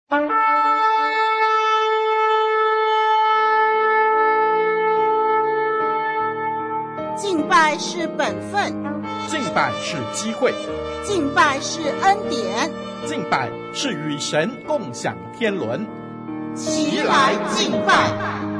敬拜是本分， 敬拜是机会， 敬拜是恩典， 敬拜是与神共享天伦。 齐来敬拜。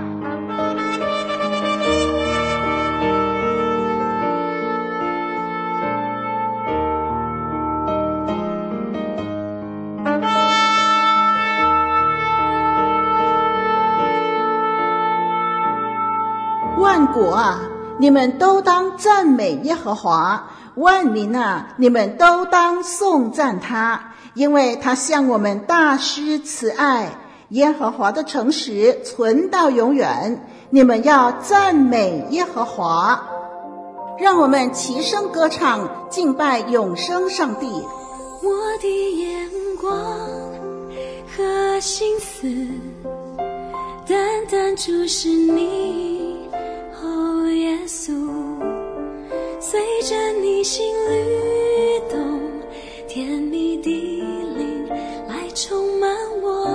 万国啊，你们都当赞美耶和华；万民啊，你们都当颂赞他，因为他向我们大施慈爱。耶和华的诚实存到永远，你们要赞美耶和华。让我们齐声歌唱，敬拜永生上帝。 我的眼光和心思单单注视你，哦耶稣，随着你心律动，甜蜜的灵来充满我，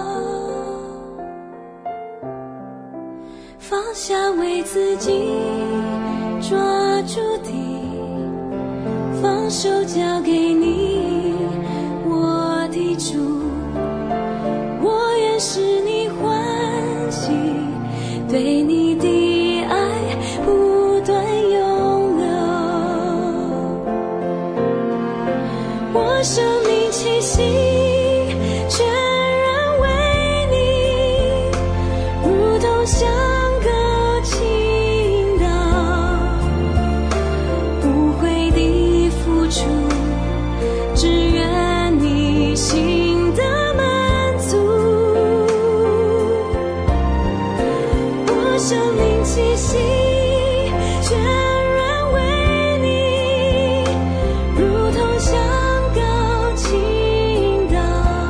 放下为自己抓住的，放手交给你，我的主，我愿使你欢喜，对你的爱不断永留，我生命气息全然为你，如同香歌倾倒，无悔的付出，只愿你心的满足，我生命气息全然为你，如同香膏倾倒，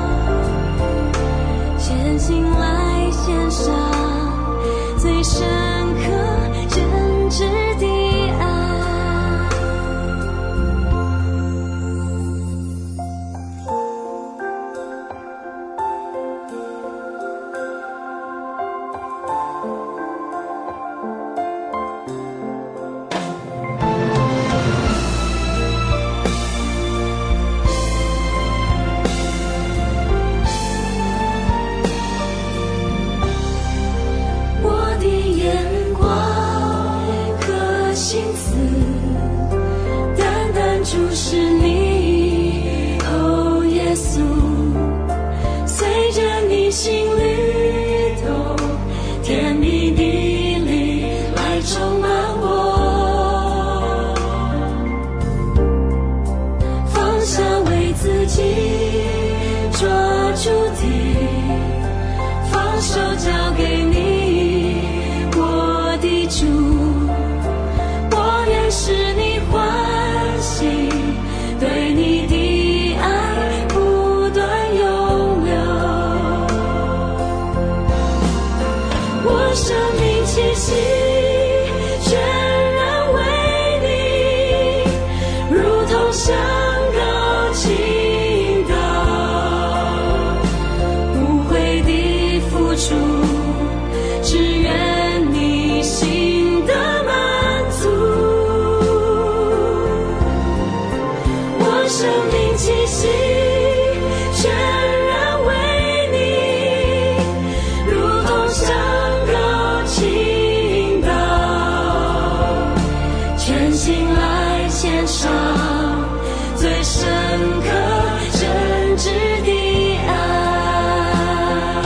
全心来献上最深刻真挚的爱。我的眼光和心思单单注视你，哦耶稣，随着你心律动，甜蜜的灵来充满我，放下为自己抓住的，放手交给你，我的主，我愿使你欢喜，对你的爱不断永留，我生命气息全然为你，如同香膏倾倒，无悔的付出，只愿你心的满足，我生命气息全然为你，如同香膏倾倒，全心来献上最深刻真挚的爱，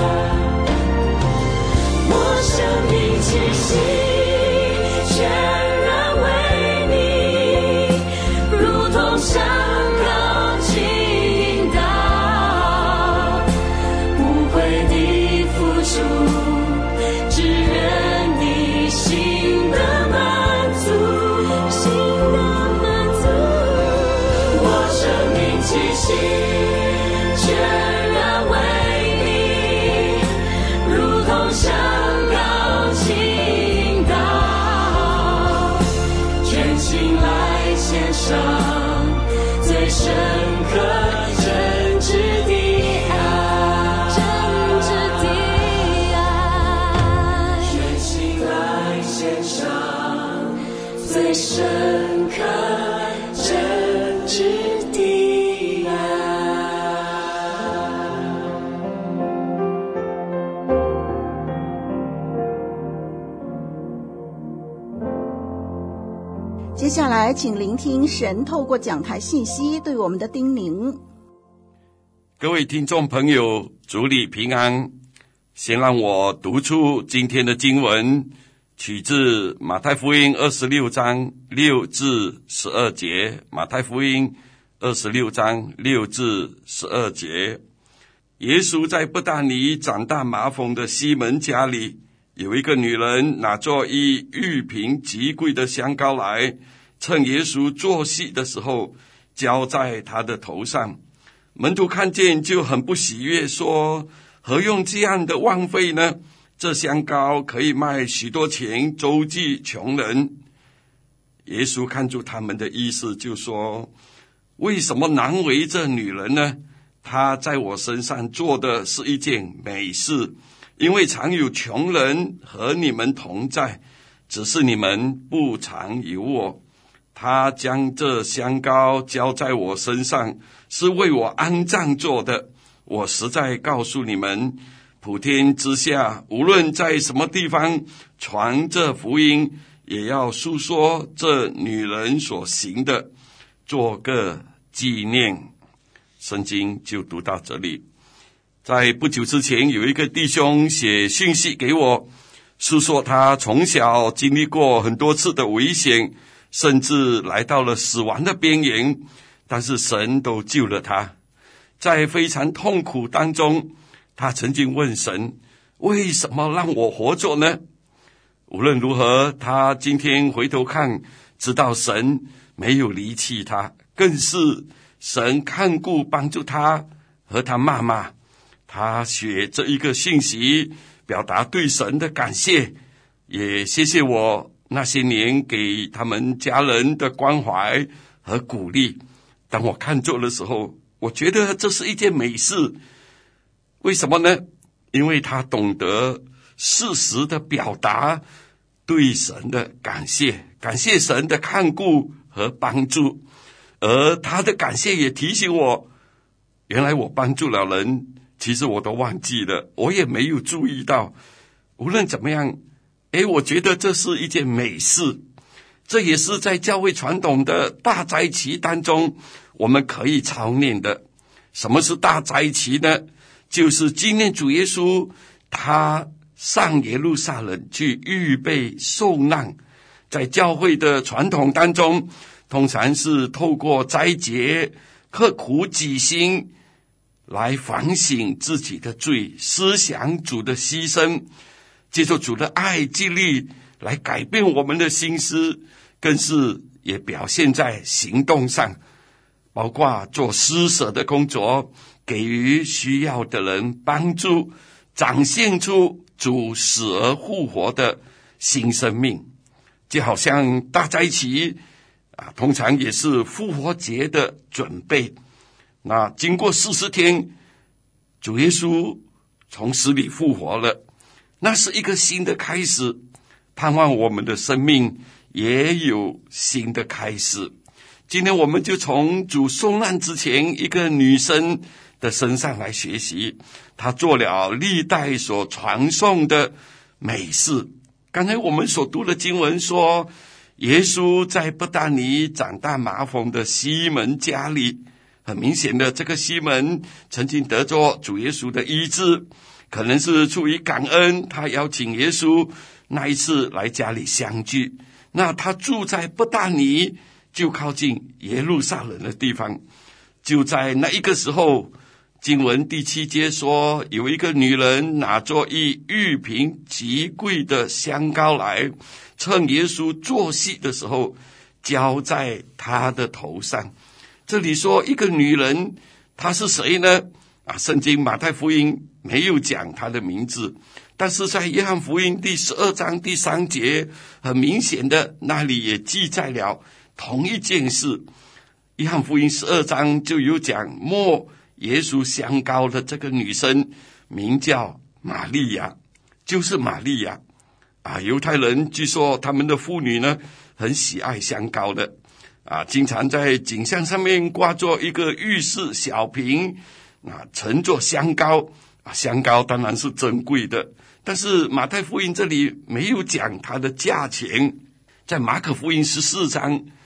我生命气息全然为你，如同香膏倾倒，无悔的付出，只愿你心的满足，心的满足，我生命气息全然为你，如同香膏倾倒，全心来献上最深刻真挚的爱。 下来请聆听神透过讲台信息对我们的叮咛。 各位听众朋友，主里平安。先让我读出今天的经文，取自马太福音26章6至12节。马太福音26章6至12节。耶稣在伯大尼长大麻风的西门家里，有一个女人拿着一玉瓶极贵的香膏来，趁耶稣坐席的时候浇在他的头上。门徒看见就很不喜悦，说：何用这样的枉费呢？这香膏可以卖许多钱，周济穷人。耶稣看出他们的意思，就说：为什么难为这女人呢？她在我身上做的是一件美事，因为常有穷人和你们同在，只是你们不常有我。她将这香膏浇在我身上，是为我安葬做的。我实在告诉你们，普天之下无论在什么地方传这福音，也要述说这女人所行的，做个纪念。圣经就读到这里。在不久之前，有一个弟兄写讯息给我，述说他从小经历过很多次的危险，甚至来到了死亡的边缘，但是神都救了他。在非常痛苦当中，他曾经问神：为什么让我活着呢？无论如何，他今天回头看，知道神没有离弃他，更是神看顾帮助他和他妈妈。他写这一个信息，表达对神的感谢，也谢谢我那些年给他们家人的关怀和鼓励。当我看做的时候，我觉得这是一件美事。为什么呢？因为他懂得适时的表达对神的感谢，感谢神的看顾和帮助。而他的感谢也提醒我，原来我帮助了人，其实我都忘记了，我也没有注意到。无论怎么样，我觉得这是一件美事。这也是在教会传统的大斋期当中我们可以操练的。什么是大斋期呢？就是纪念主耶稣他上耶路撒冷去预备受难。在教会的传统当中，通常是透过斋节刻苦己心来反省自己的罪，思想主的牺牲，接受主的爱激励来改变我们的心思，更是也表现在行动上，包括做施舍的工作，给予需要的人帮助，展现出主死而复活的新生命。就好像大斋期通常也是复活节的准备。那经过40天，主耶稣从死里复活了，那是一个新的开始，盼望我们的生命也有新的开始。今天我们就从主受难之前一个女生的身上来学习，她做了历代所传颂的美事。刚才我们所读的经文说，耶稣在伯大尼长大麻风的西门家里，很明显的，这个西门曾经得着主耶稣的医治，可能是出于感恩，他邀请耶稣那一次来家里相聚。那他住在伯大尼，就靠近耶路撒冷的地方。就在那一个时候，经文第7节说，有一个女人拿着一玉瓶极贵的香膏来，趁耶稣坐席的时候浇在他的头上。这里说一个女人，她是谁呢？圣经马太福音没有讲她的名字，但是在约翰福音第12章第3节，很明显的那里也记载了同一件事。约翰福音12章就有讲，摸耶稣香膏的这个女生名叫玛利亚，就是玛利亚。犹太人据说他们的妇女呢很喜爱香膏的，经常在颈项上面挂着一个玉式小瓶，盛着香膏。香膏当然是珍贵的，但是马太福音这里没有讲它的价钱。在马可福音14章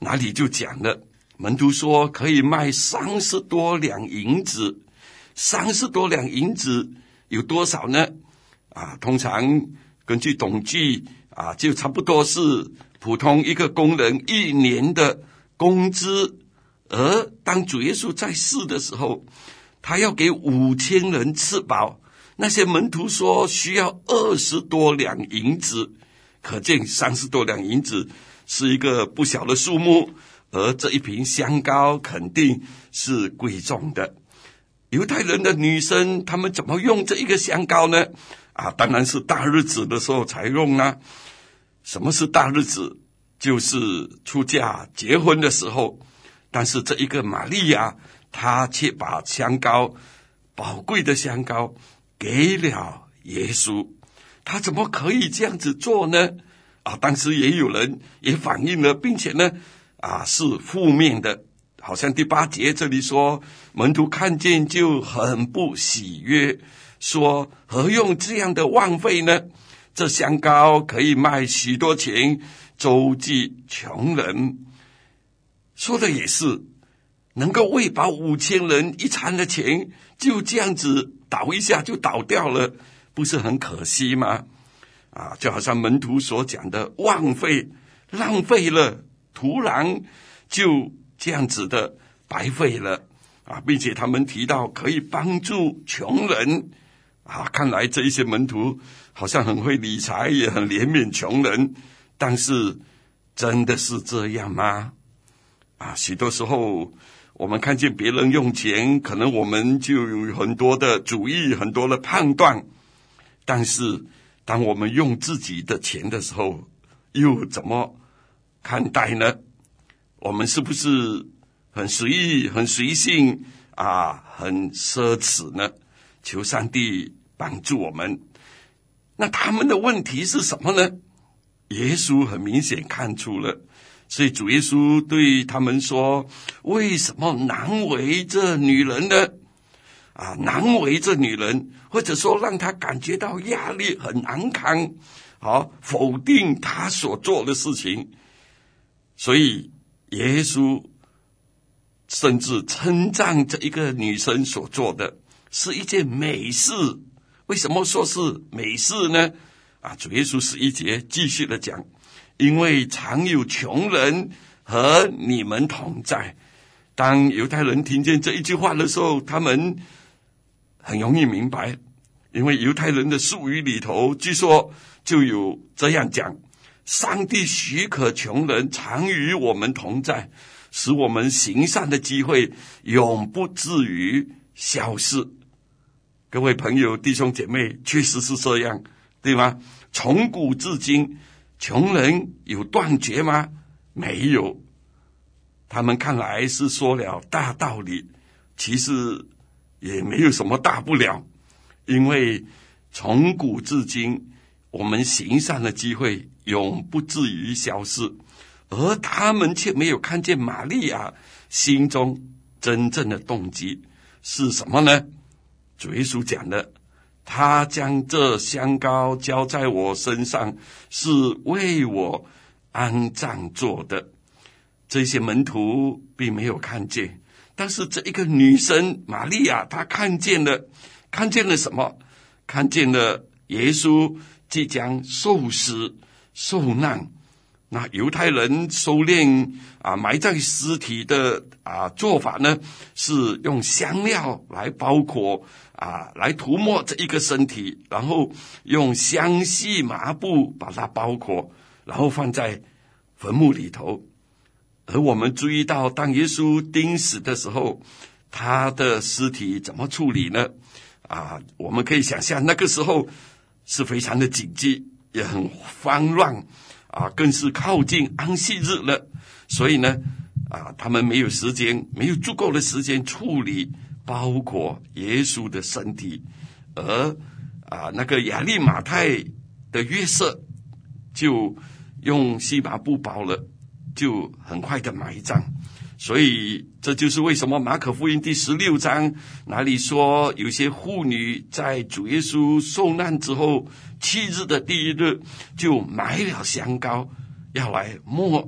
哪里就讲了，门徒说可以卖30多两银子。30多两银子有多少呢？通常根据统计就差不多是普通一个工人1年的工资。而当主耶稣在世的时候，他要给5000人吃饱，那些门徒说需要20多两银子，可见30多两银子是一个不小的数目，而这一瓶香膏肯定是贵重的。犹太人的女生他们怎么用这一个香膏呢？当然是大日子的时候才用啊。什么是大日子？就是出嫁结婚的时候。但是这一个玛利亚，她却把香膏，宝贵的香膏给了耶稣。她怎么可以这样子做呢？当时也有人也反映了，并且呢是负面的。好像第8节这里说，门徒看见就很不喜悦，说何用这样的枉费呢？这香膏可以卖许多钱，周济穷人。说的也是，能够喂饱5000人一餐的钱，就这样子倒一下就倒掉了，不是很可惜吗？就好像门徒所讲的枉费，浪费了，突然就这样子的白费了并且他们提到可以帮助穷人看来这一些门徒好像很会理财，也很怜悯穷人。但是真的是这样吗？许多时候我们看见别人用钱，可能我们就有很多的主意，很多的判断。但是当我们用自己的钱的时候，又怎么看待呢？我们是不是很随意、很随性很奢侈呢？求上帝帮助我们。那他们的问题是什么呢？耶稣很明显看出了，所以主耶稣对他们说，为什么难为这女人呢？难为这女人，或者说让她感觉到压力很难堪，否定她所做的事情。所以耶稣甚至称赞这一个女生所做的是一件美事。为什么说是美事呢？主耶稣11节继续的讲，因为常有穷人和你们同在。当犹太人听见这一句话的时候，他们很容易明白，因为犹太人的术语里头据说就有这样讲，上帝许可穷人常与我们同在，使我们行善的机会永不至于消失。各位朋友弟兄姐妹，确实是这样，对吗？从古至今，穷人有断绝吗？没有。他们看来是说了大道理，其实也没有什么大不了，因为从古至今，我们行善的机会永不至于消失，而他们却没有看见玛利亚心中真正的动机是什么呢？主耶稣讲的，他将这香膏浇在我身上，是为我安葬做的。这些门徒并没有看见，但是这一个女生玛利亚，她看见了什么？看见了耶稣即将受死受难。那犹太人收敛埋葬尸体的做法呢，是用香料来包裹来涂抹这一个身体，然后用香细麻布把它包裹，然后放在坟墓里头。而我们注意到，当耶稣钉死的时候，他的尸体怎么处理呢？我们可以想象那个时候是非常的紧急，也很慌乱更是靠近安息日了，所以呢他们没有足够的时间处理包裹耶稣的身体。而那个亚利马太的约瑟就用细麻布包了，就很快的埋葬。所以这就是为什么马可福音第16章哪里说，有些妇女在主耶稣受难之后7日的第1日就买了香膏，要来抹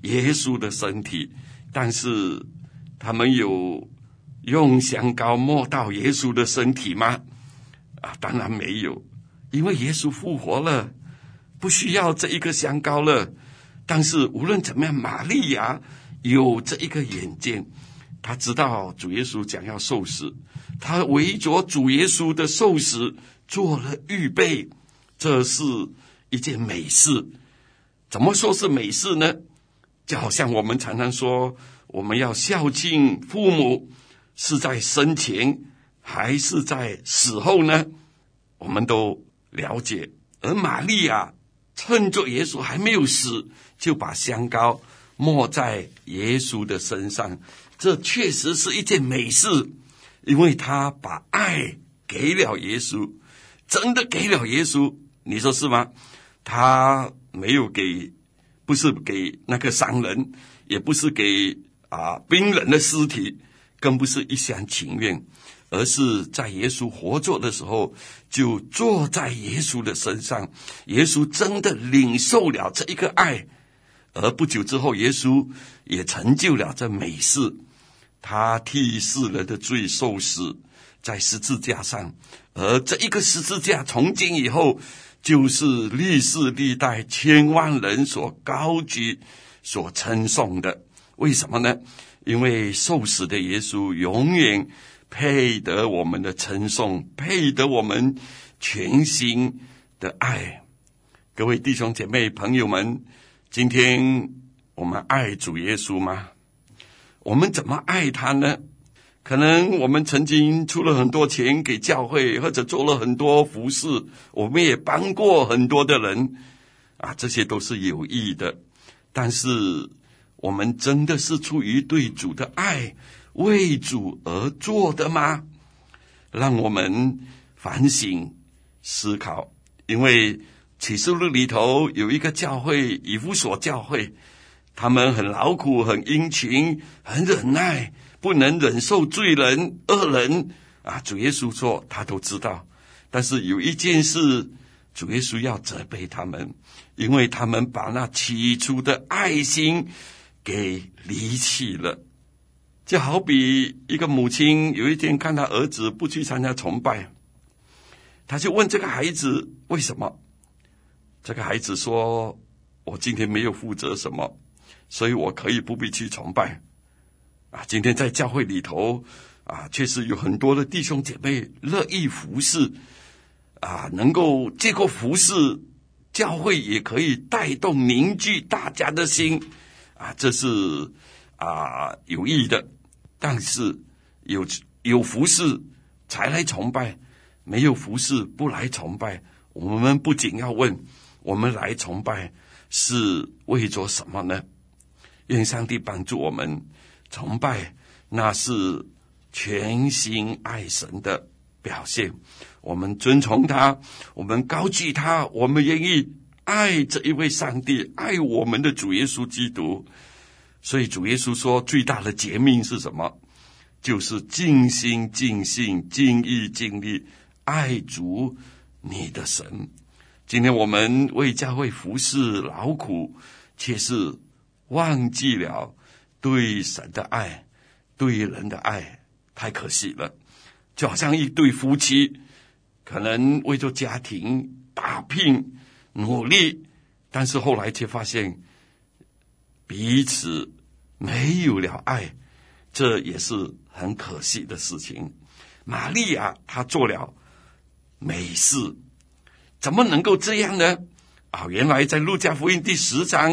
耶稣的身体，但是他们有用香膏抹到耶稣的身体吗？当然没有，因为耶稣复活了，不需要这一个香膏了。但是无论怎么样，玛利亚有这一个眼见，他知道主耶稣将要受死，他为着主耶稣的受死做了预备，这是一件美事。怎么说是美事呢？就好像我们常常说，我们要孝敬父母，是在生前还是在死后呢？我们都了解。而玛利亚趁着耶稣还没有死，就把香膏抹在耶稣的身上，这确实是一件美事，因为他把爱给了耶稣，真的给了耶稣，你说是吗？他没有给，不是给那个商人，也不是给冰冷的尸体，更不是一厢情愿，而是在耶稣活着的时候就坐在耶稣的身上，耶稣真的领受了这一个爱，而不久之后耶稣也成就了这美事，他替世人的罪受死在十字架上，而这一个十字架从今以后就是历世历代千万人所高举所称颂的。为什么呢？因为受死的耶稣永远配得我们的称颂，配得我们全心的爱。各位弟兄姐妹朋友们，今天我们爱主耶稣吗？我们怎么爱他呢？可能我们曾经出了很多钱给教会，或者做了很多服事，我们也帮过很多的人这些都是有益的。但是我们真的是出于对主的爱，为主而做的吗？让我们反省思考。因为启示录里头有一个教会，以弗所教会，他们很劳苦，很殷勤，很忍耐，不能忍受罪人恶人主耶稣说他都知道。但是有一件事，主耶稣要责备他们，因为他们把那起初的爱心给离弃了。就好比一个母亲有一天看他儿子不去参加崇拜，他就问这个孩子为什么。这个孩子说，我今天没有负责什么，所以我可以不必去崇拜今天在教会里头确实有很多的弟兄姐妹乐意服侍能够借过服侍，教会也可以带动凝聚大家的心这是有益的。但是有服侍才来崇拜，没有服侍不来崇拜。我们不仅要问，我们来崇拜是为着什么呢？愿上帝帮助我们，崇拜那是全心爱神的表现。我们尊崇他，我们高举他，我们愿意爱这一位上帝，爱我们的主耶稣基督。所以主耶稣说，最大的诫命是什么？就是尽心尽性尽意尽力爱主你的神。今天我们为教会服侍劳苦，却是忘记了对神的爱，对人的爱，太可惜了。就好像一对夫妻，可能为着家庭打拼努力，但是后来却发现彼此没有了爱，这也是很可惜的事情。玛利亚她做了美事，怎么能够这样呢？原来在路加福音第10章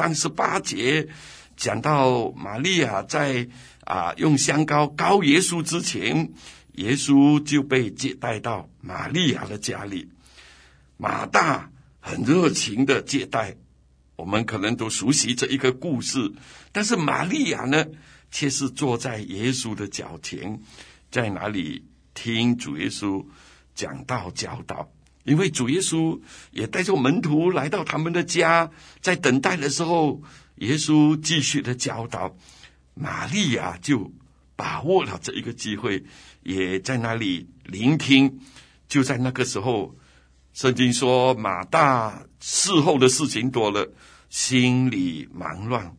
38节讲到，玛利亚在用香膏膏耶稣之前，耶稣就被接待到玛利亚的家里。马大很热情的接待，我们可能都熟悉这一个故事，但是玛利亚呢，却是坐在耶稣的脚前，在那里听主耶稣讲道教导。因为主耶稣也带着门徒来到他们的家，在等待的时候，耶稣继续的教导，玛利亚就把握了这一个机会，也在那里聆听。就在那个时候，圣经说马大事后的事情多了，心里忙乱，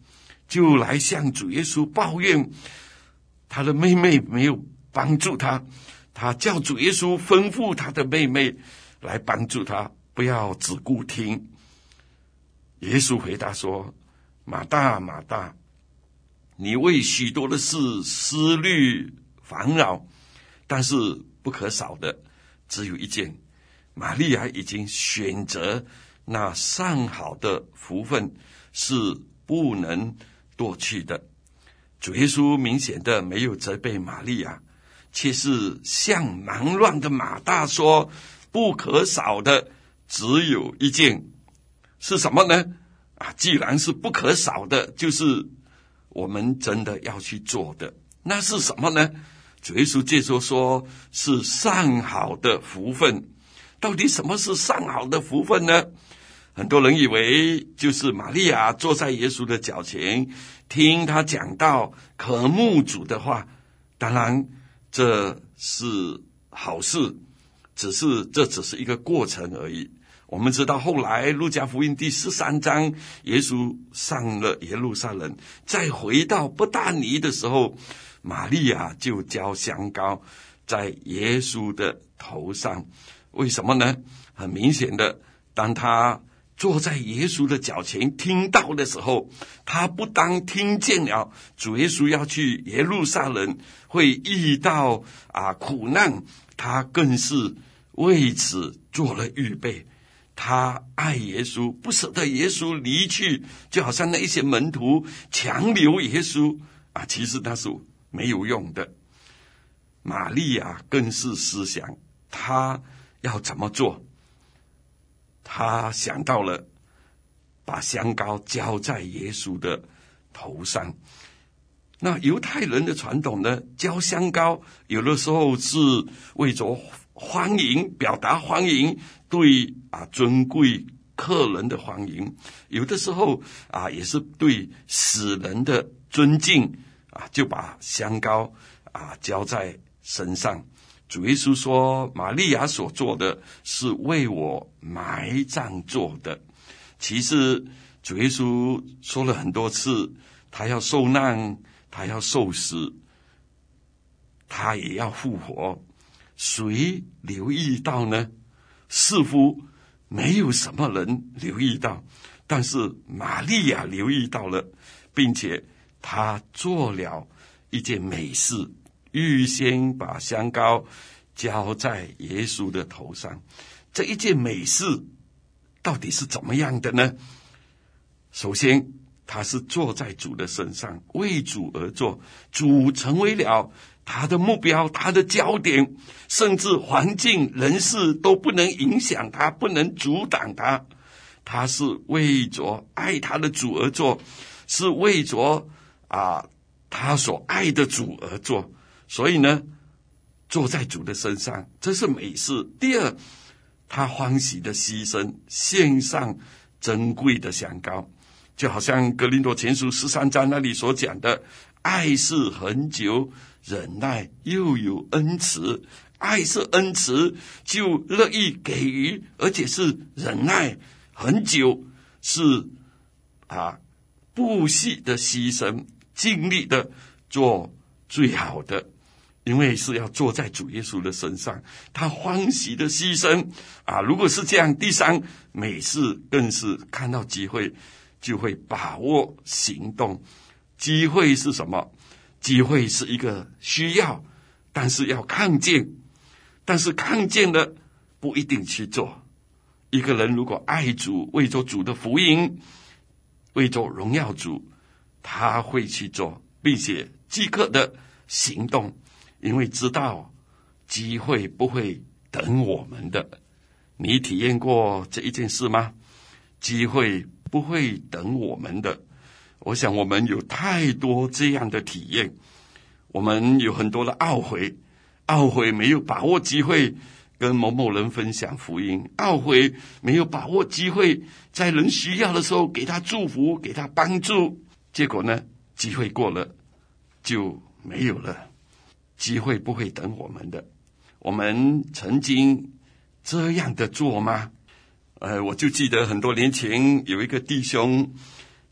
就来向主耶稣抱怨他的妹妹没有帮助他，他叫主耶稣吩咐他的妹妹来帮助他，不要只顾听。耶稣回答说：马大，马大，你为许多的事思虑烦恼，但是不可少的只有一件，玛利亚已经选择那上好的福分，是不能夺去的。主耶稣明显的没有责备玛利亚，却是向忙乱的马大说，不可少的只有一件。是什么呢？既然是不可少的，就是我们真的要去做的。那是什么呢？主耶稣接着说，是上好的福分。到底什么是上好的福分呢？很多人以为就是玛利亚坐在耶稣的脚前，听他讲道，渴慕主的话。当然这是好事，这只是一个过程而已。我们知道后来路加福音第13章，耶稣上了耶路撒冷，再回到伯大尼的时候，玛利亚就浇香膏在耶稣的头上。为什么呢？很明显的，当他坐在耶稣的脚前听到的时候，他不当听见了主耶稣要去耶路撒冷会遇到苦难，他更是为此做了预备。他爱耶稣，不舍得耶稣离去，就好像那一些门徒强留耶稣其实那是没有用的。玛利亚更是思想他要怎么做，他想到了把香膏浇在耶稣的头上。那犹太人的传统呢，浇香膏有的时候是为着欢迎，表达欢迎，对尊贵客人的欢迎，有的时候也是对死人的尊敬就把香膏浇在身上。主耶稣说，玛利亚所做的是为我埋葬做的。其实主耶稣说了很多次，他要受难，他要受死，他也要复活。谁留意到呢？似乎没有什么人留意到，但是玛利亚留意到了，并且她做了一件美事，预先把香膏浇在耶稣的头上。这一件美事到底是怎么样的呢？首先，他是坐在主的身上，为主而做，主成为了他的目标，他的焦点，甚至环境人事都不能影响他，不能阻挡他。他是为着爱他的主而做，是为着他所爱的主而做。所以呢，坐在主的身上，这是美事。第二，他欢喜的牺牲，献上珍贵的香膏，就好像哥林多前书13章那里所讲的，爱是恒久忍耐，又有恩慈。爱是恩慈，就乐意给予，而且是忍耐很久，是不惜的牺牲，尽力的做最好的，因为是要坐在主耶稣的身上，他欢喜的牺牲如果是这样，第三，美事更是看到机会就会把握行动。机会是什么？机会是一个需要，但是要看见，但是看见了不一定去做。一个人如果爱主，为着主的福音，为着荣耀主，他会去做，并且即刻的行动，因为知道机会不会等我们的。你体验过这一件事吗？机会不会等我们的。我想我们有太多这样的体验，我们有很多的懊悔没有把握机会跟某某人分享福音，懊悔没有把握机会在人需要的时候给他祝福，给他帮助，结果呢，机会过了就没有了。机会不会等我们的。我们曾经这样的做吗？我就记得很多年前有一个弟兄，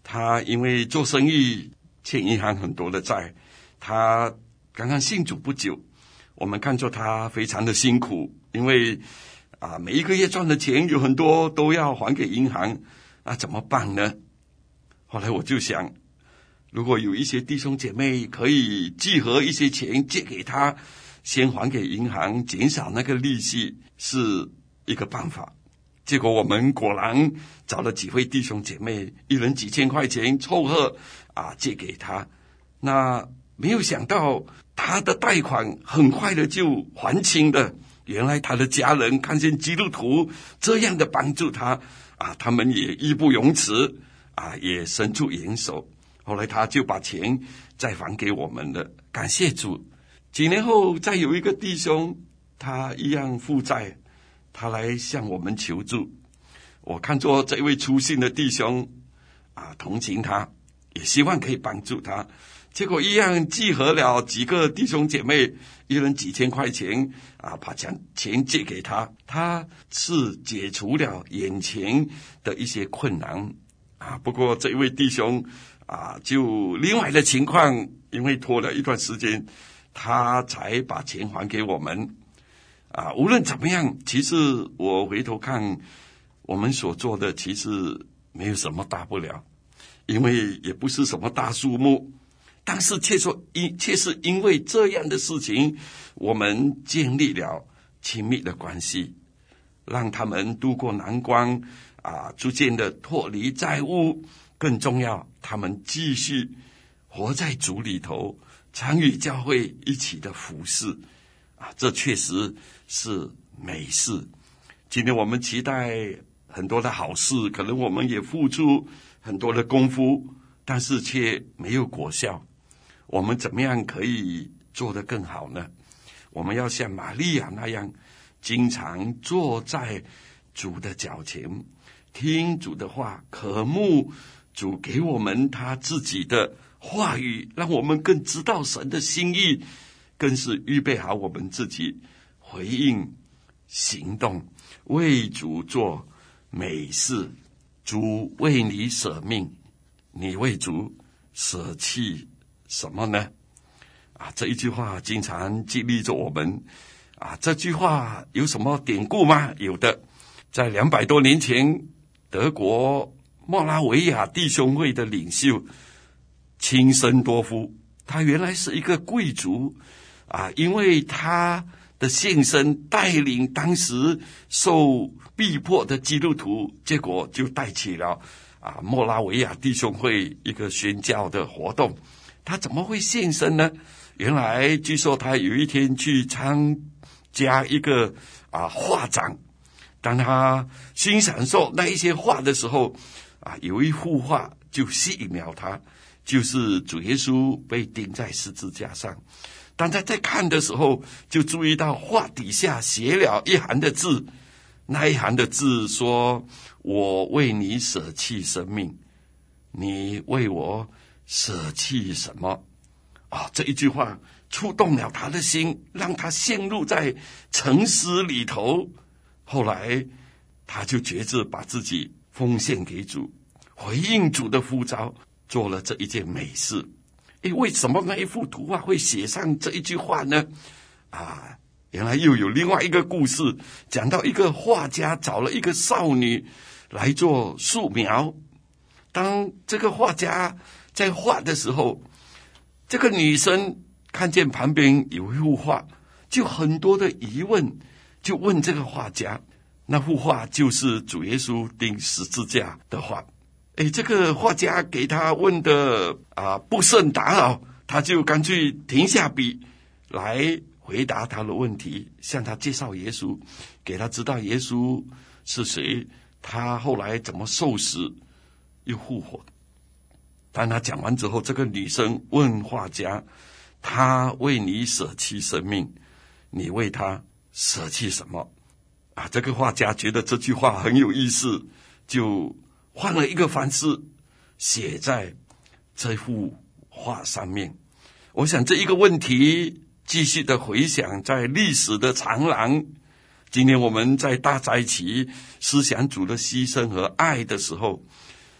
他因为做生意欠银行很多的债，他刚刚信主不久，我们看作他非常的辛苦，因为每一个月赚的钱有很多都要还给银行，怎么办呢？后来我就想，如果有一些弟兄姐妹可以集合一些钱借给他，先还给银行，减少那个利息，是一个办法。结果我们果然找了几位弟兄姐妹，一人几千块钱凑合借给他。那没有想到他的贷款很快的就还清了。原来他的家人看见基督徒这样的帮助他他们也义不容辞也伸出援手。后来他就把钱再还给我们了，感谢主。几年后再有一个弟兄，他一样负债，他来向我们求助。我看作这位初信的弟兄同情他，也希望可以帮助他。结果一样集合了几个弟兄姐妹，一人几千块钱把钱借给他。他是解除了眼前的一些困难不过这一位弟兄就另外的情况，因为拖了一段时间，他才把钱还给我们无论怎么样，其实我回头看我们所做的其实没有什么大不了，因为也不是什么大数目，但是却是因为这样的事情，我们建立了亲密的关系，让他们度过难关逐渐的脱离债务。更重要，他们继续活在主里头，参与教会一起的服事这确实是美事。今天我们期待很多的好事，可能我们也付出很多的功夫，但是却没有果效。我们怎么样可以做得更好呢？我们要像玛利亚那样，经常坐在主的脚前，听主的话，渴慕主给我们他自己的话语，让我们更知道神的心意，更是预备好我们自己回应行动，为主做美事。主为你舍命，你为主舍弃什么呢？这一句话经常激励着我们这句话有什么典故吗？有的，在200多年前，德国莫拉维亚弟兄会的领袖钦森多夫，他原来是一个贵族因为他的献身带领当时受逼迫的基督徒，结果就带起了莫拉维亚弟兄会一个宣教的活动。他怎么会献身呢？原来据说他有一天去参加一个画展，当他欣赏那一些画的时候有一幅画就吸引了他，就是主耶稣被钉在十字架上。当他在看的时候，就注意到画底下写了一行的字，那一行的字说：我为你舍弃生命，你为我舍弃什么？这一句话触动了他的心，让他陷入在沉思里头。后来他就决志把自己奉献给主，回应主的呼召，做了这一件美事。为什么那一幅图画会写上这一句话呢？原来又有另外一个故事，讲到一个画家找了一个少女来做素描。当这个画家在画的时候，这个女生看见旁边有一幅画，就很多的疑问，就问这个画家。那幅画就是主耶稣钉十字架的画。这个画家给他问的不甚打扰，他就干脆停下笔来回答他的问题，向他介绍耶稣，给他知道耶稣是谁，他后来怎么受死又复活。当他讲完之后，这个女生问画家：他为你舍弃生命，你为他舍弃什么？这个画家觉得这句话很有意思，就换了一个方式写在这幅画上面。我想这一个问题继续的回想在历史的长廊。今天我们在大斋期思想主的牺牲和爱的时候，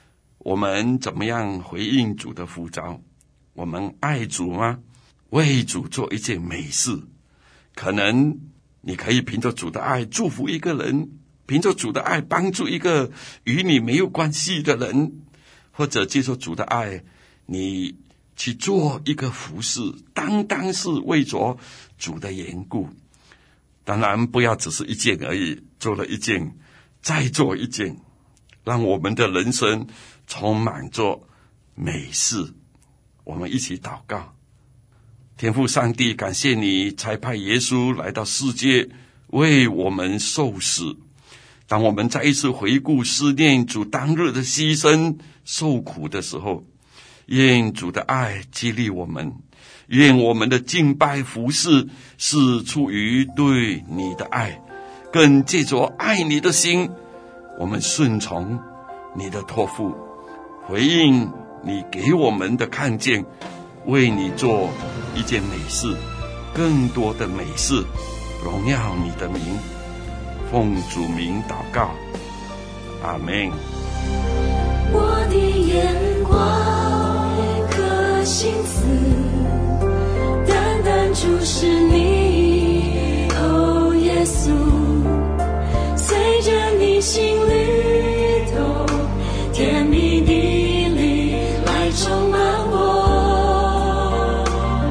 我们怎么样回应主的呼召？我们爱主吗？为主做一件美事。可能你可以凭着主的爱祝福一个人，凭着主的爱帮助一个与你没有关系的人，或者借着主的爱，你去做一个服事，单单是为着主的缘故。当然不要只是一件而已，做了一件再做一件，让我们的人生充满着美事。我们一起祷告。天父上帝，感谢你差派耶稣来到世界为我们受死。当我们再一次回顾思念主当日的牺牲受苦的时候，愿主的爱激励我们，愿我们的敬拜服事是出于对你的爱，更借着爱你的心，我们顺从你的托付，回应你给我们的看见，为你做一件美事，更多的美事，荣耀你的名。奉主名祷告，阿们。 我的眼光和心思单单注视你，哦耶稣，随着你心律动，甜蜜的力来充满我，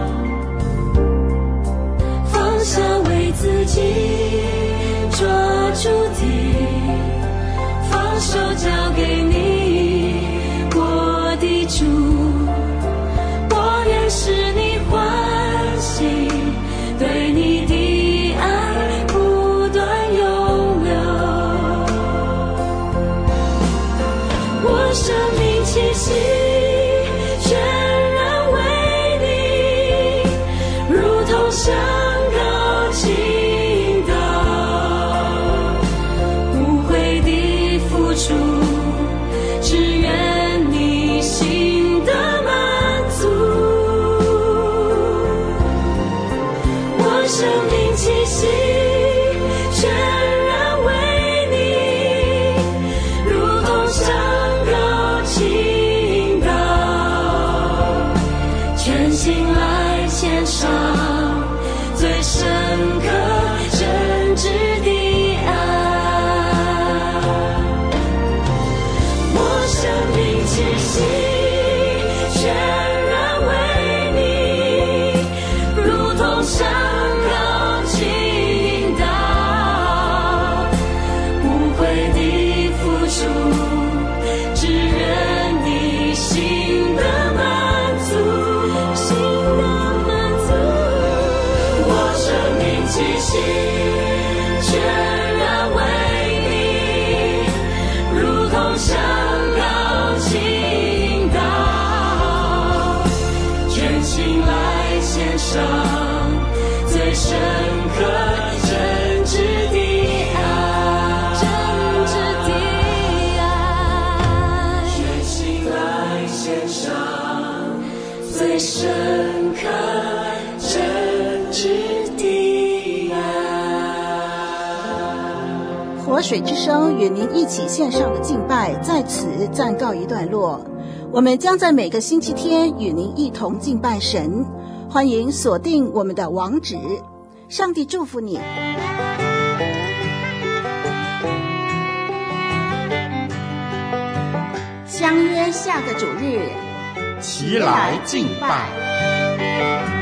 放下为自己抓住的，放手交给你，我的主，我愿使你欢喜，对你的爱不断永留。我生命气息全然为你，如同山高倾倒，无悔的付出，只愿你心的满足。我生命气息全然为你，如同山高倾倒，全心来献上最深刻真挚的爱。我生命气息全然为你，如同山高倾倒，无悔的付出，只愿你心的满足，心的满足。我生命气息全然为你，如同山高倾倒，全心来献上最深刻真挚的爱，真挚的爱，全心来献上最深刻真挚的爱。 活水之声与您一起线上的敬拜在此暂告一段落，我们将在每个星期天与您一同敬拜神，欢迎锁定我们的网址。上帝祝福你。相约下个主日， 齐来敬拜。